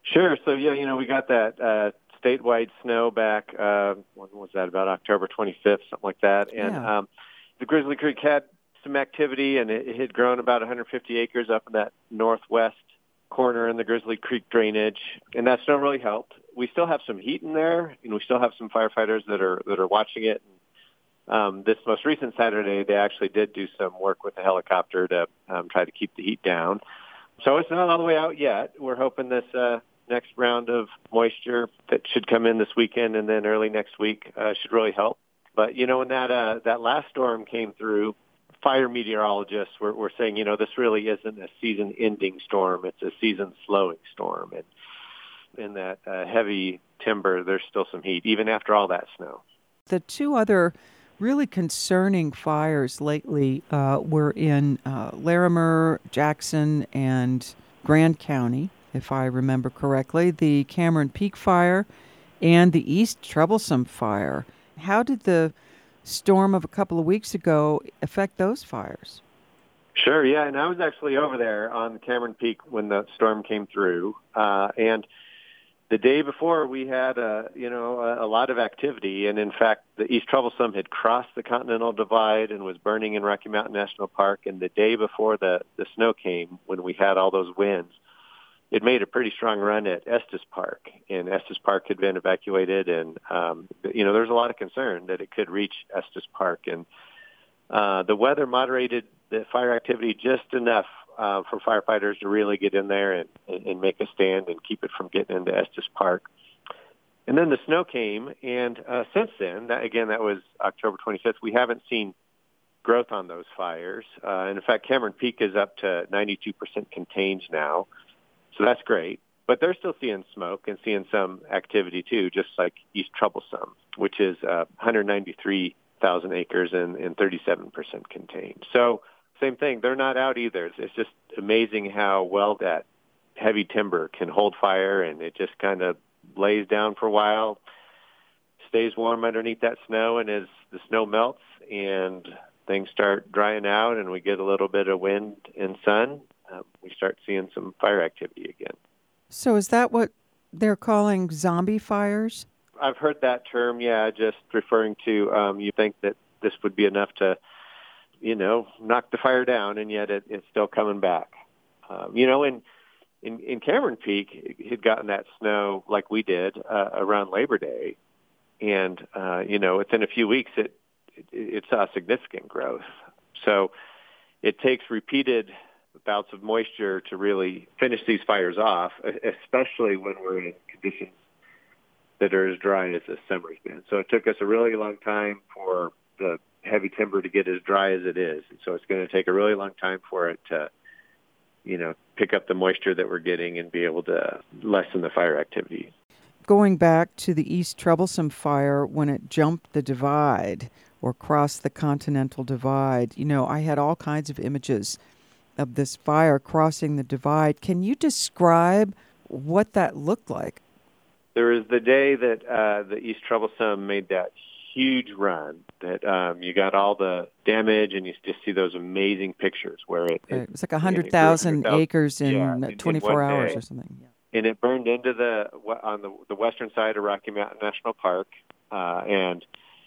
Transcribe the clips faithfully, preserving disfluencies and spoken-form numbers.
Sure. So, yeah, you know, we got that uh, statewide snow back, uh, when was that, about October twenty-fifth, something like that. And Yeah. um, the Grizzly Creek had some activity, and it, it had grown about one hundred fifty acres up in that northwest corner in the Grizzly Creek drainage, and that snow really helped. We still have some heat in there, and we still have some firefighters that are that are watching it. Um, this most recent Saturday, they actually did do some work with the helicopter to um, try to keep the heat down. So it's not all the way out yet. We're hoping this uh, next round of moisture that should come in this weekend and then early next week uh, should really help. But, you know, when that uh, that last storm came through, fire meteorologists were, were saying, you know, this really isn't a season-ending storm. It's a season-slowing storm. And in that uh, heavy timber, there's still some heat, even after all that snow. The two other really concerning fires lately uh, were in uh, Larimer, Jackson, and Grand County, if I remember correctly, the Cameron Peak Fire and the East Troublesome Fire. How did the storm of a couple of weeks ago affect those fires? Sure, yeah, and I was actually over there on Cameron Peak when the storm came through, uh, and the day before we had a you know a, a lot of activity, and in fact, the East Troublesome had crossed the Continental Divide and was burning in Rocky Mountain National Park. And the day before the the snow came, when we had all those winds, it made a pretty strong run at Estes Park, and Estes Park had been evacuated, and um, you know there's a lot of concern that it could reach Estes Park, and uh, the weather moderated the fire activity just enough uh, for firefighters to really get in there and, and, and make a stand and keep it from getting into Estes Park. And then the snow came, and uh, since then, that, again, that was October twenty-fifth, we haven't seen growth on those fires. Uh, and in fact, Cameron Peak is up to ninety-two percent contained now. So that's great. But they're still seeing smoke and seeing some activity, too, just like East Troublesome, which is uh, one hundred ninety-three thousand acres and, and thirty-seven percent contained. So same thing. They're not out either. It's just amazing how well that heavy timber can hold fire, and it just kind of lays down for a while, stays warm underneath that snow, and as the snow melts and things start drying out and we get a little bit of wind and sun, Um, we start seeing some fire activity again. So is that what they're calling zombie fires? I've heard that term, yeah, just referring to um, you think that this would be enough to, you know, knock the fire down, and yet it, it's still coming back. Um, you know, in, in, in Cameron Peak, it had gotten that snow like we did uh, around Labor Day, and, uh, you know, within a few weeks it, it, it saw significant growth. So it takes repeated bouts of moisture to really finish these fires off, especially when we're in conditions that are as dry as this summer's been. So it took us a really long time for the heavy timber to get as dry as it is. And so it's going to take a really long time for it to, you know, pick up the moisture that we're getting and be able to lessen the fire activity. Going back to the East Troublesome Fire, when it jumped the divide or crossed the Continental Divide, you know, I had all kinds of images of this fire crossing the divide. Can you describe what that looked like? There was the day that uh, the East Troublesome made that huge run, that um, you got all the damage, and you just see those amazing pictures where it... It, it, it was like one hundred thousand acres in yeah, in, twenty-four in hours day. or something. Yeah. And it burned into the on the, the western side of Rocky Mountain National Park, uh, and,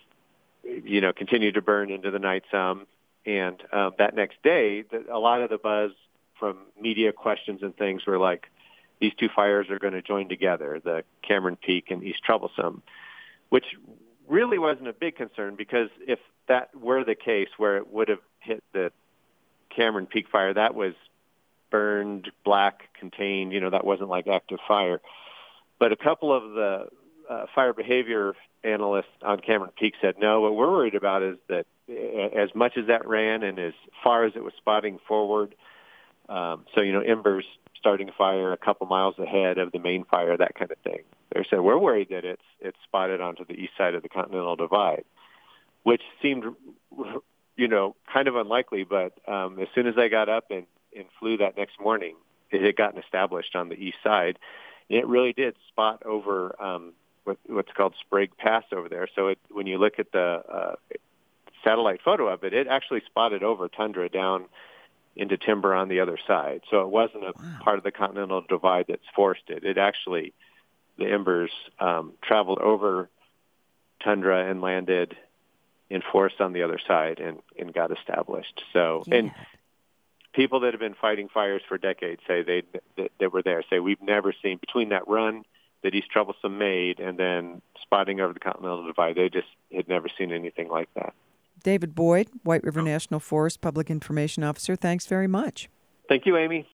you know, continued to burn into the night some. And uh, that next day, the, a lot of the buzz from media questions and things were like, these two fires are going to join together, the Cameron Peak and East Troublesome, which really wasn't a big concern, because if that were the case, where it would have hit the Cameron Peak fire, that was burned, black, contained, you know, that wasn't like active fire. But a couple of the uh, fire behavior analysts on Cameron Peak said, no, what we're worried about is that as much as that ran and as far as it was spotting forward, um, so, you know, embers starting a fire a couple miles ahead of the main fire, that kind of thing. They said, we're worried that it's it's spotted onto the east side of the Continental Divide, which seemed, you know, kind of unlikely. But um, as soon as I got up and, and flew that next morning, it had gotten established on the east side. And it really did spot over um, what, what's called Sprague Pass over there. So it, when you look at the uh, satellite photo of it, it actually spotted over tundra down into timber on the other side. So it wasn't a Wow. part of the Continental Divide that's forced it. It actually, the embers um, traveled over tundra and landed in forests on the other side and, and got established. So, Yeah. and people that have been fighting fires for decades say they that, that were there say we've never seen, between that run that East Troublesome made and then spotting over the Continental Divide, they just had never seen anything like that. David Boyd, White River National Forest Public Information Officer, thanks very much. Thank you, Amy.